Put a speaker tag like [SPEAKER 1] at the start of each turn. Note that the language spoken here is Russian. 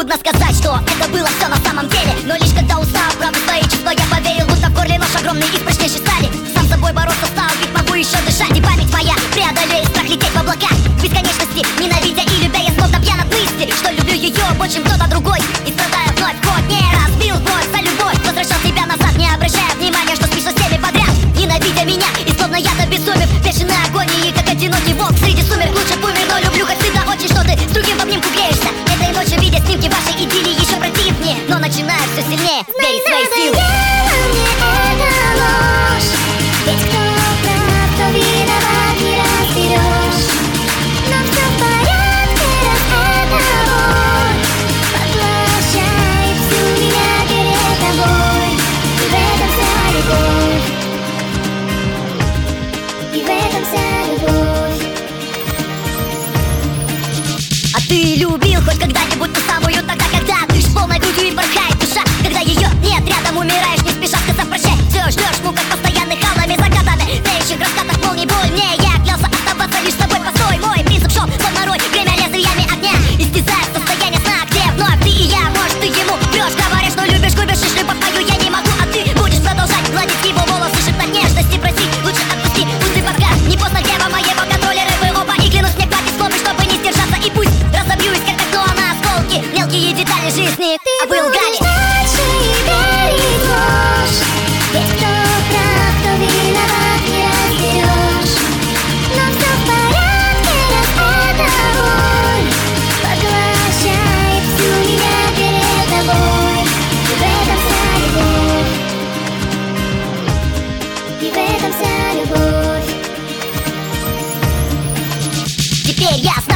[SPEAKER 1] Трудно сказать, что это было все на самом деле, но лишь когда узнал правду свои чувства, я поверил, будто в горле нож огромный из прочнейшей стали. Сам с собой бороться стал, ведь могу еще дышать, и память моя преодолеет страх лететь в облака. В бесконечности, ненавидя и любя, я словно пьян от мысли, что люблю ее больше, чем кто-то другой, и страдая вновь. Хоть не разбил бой за любовь, возвращал себя назад, не обращая внимания, что спишь со всеми подряд, ненавидя меня, и словно я обезумев, бешеной агонии, как одинокий волк среди сумерк. Лучше б умер, но люблю как всегда очень, что ты с другим в обнимку греешься. Этой ночью, видя снимки вашей идиллии, еще противнее, но начинаю все сильнее верить в свои силы.
[SPEAKER 2] Мне это ложь, ведь кто прав, кто виноват, не разберешь. Но все в порядке, раз это боль поглощает всю меня перед тобой. И в этом вся любовь, и в этом вся любовь.
[SPEAKER 1] А ты любил хоть когда-нибудь ту самую, тогда, когда дышишь полной грудью и порхает душа, когда ее нет рядом, умираешь, не спеша сказав прощай. Все ждешь в муках постоянных халами, закатами, тлеющих раскатах молний боль. Мне я клялся оставаться лишь с тобой, постой. Мой принцип шел словно рой, время лезвиями огня истязает состояние сна, где вновь ты и я. Может, ты ему врешь, говоришь, что любишь, губишь, и любовь мою я не могу, а ты будешь продолжать гладить его волосы, шептать нежности, просить лучше отпусти, пусть ты пока не поздно, дева моего контроллера вы оба, и клянусь мне хватит сломы, чтобы не сдержаться, и пусть разобьюсь, как окно на осколки, мелкие детали жизни обылгали.
[SPEAKER 2] Дальше и верить в ложь, ведь кто прав, кто виноват, не разберешь. Но все в порядке, раз эта боль поглощает всю меня перед тобой. И в этом вся любовь, и в этом вся любовь.
[SPEAKER 1] Теперь я